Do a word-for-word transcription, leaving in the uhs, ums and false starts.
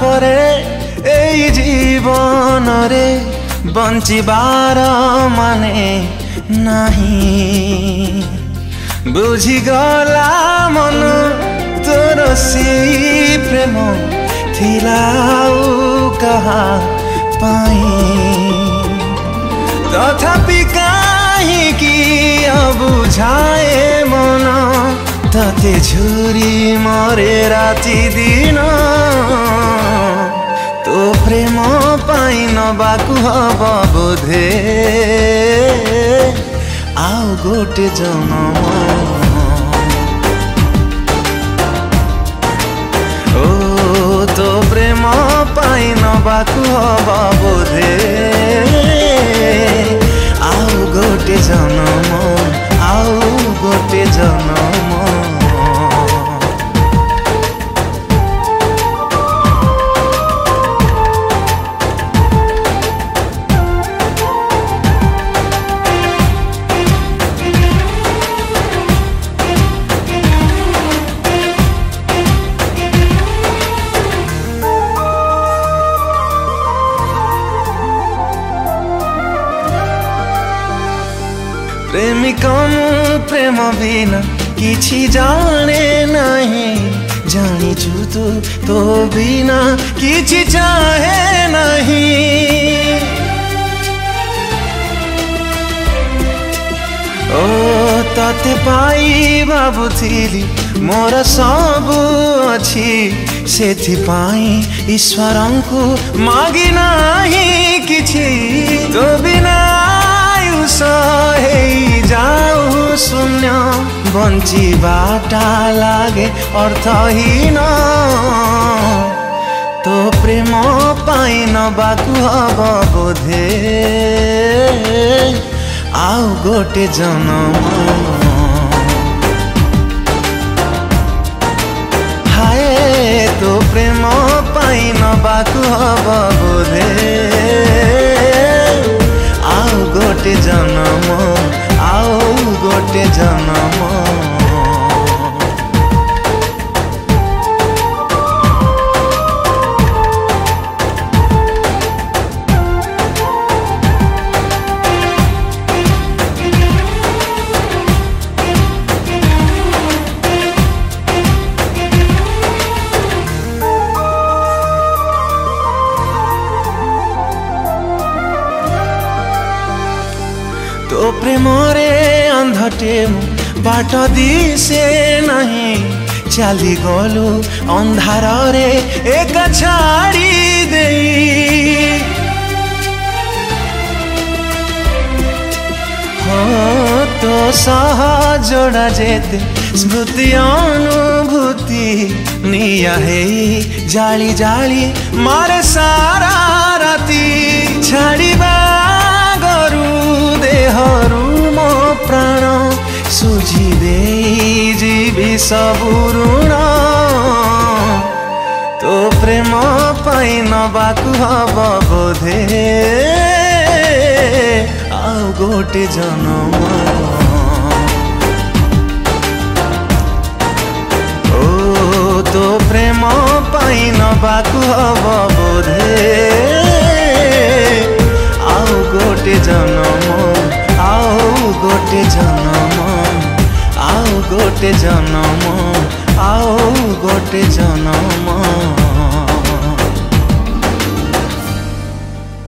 परे एई जीवन रे बंचिबार माने नहीं बुझीगला मन तोर सी प्रेम थिलाउ कहा पाई तथापि कहीं की अबुझाए मन तते झुरी मरे राति दिन तो प्रेम पाई नबाकु हब बोधे आउ गोटे जन्म ओ तो प्रेम पाई नबाकु हब बोधे आउ गोटे जन्म आउ गोटे जन्म प्रेमिक प्रेम बिना किछि जाने नहीं जानिछु तू तो बिना किछि चाहे नहीं ओ तते पाई भाबुथिली मोर सबु अछि सेथि पाई ईश्वरंकु मागी नाही किछि तो बिना सहे जाऊ शून्य बंचिबाटा लागे अर्थहीन तो प्रेम पाई नबाकु हब बोधे आउ गोटे जन्म हाय तो प्रेम पाई नबाकु हब बोधे आउ गोटे जन्म आउ गोटे जन्म तो प्रेम रे अंधटे बाट दिसे नहीं चली गलु अंधार रे एक छाड़ी दे हो तो सहजोड़ा जेते स्मृति अनुभूति निया है जाली जाली मारे सारा राती छाड़ीबा देहरु मो प्राण सुझी दे जीवी सबु ऋण तो प्रेम पाई नबाकु हब बोधे आउ गोटे जन्म ओ तो प्रेम पाई नबाकु हब बोधे आउ गोटे जन्म आउ गोटे जन्म आउ गोटे जन्म आउ गोटे जन्म।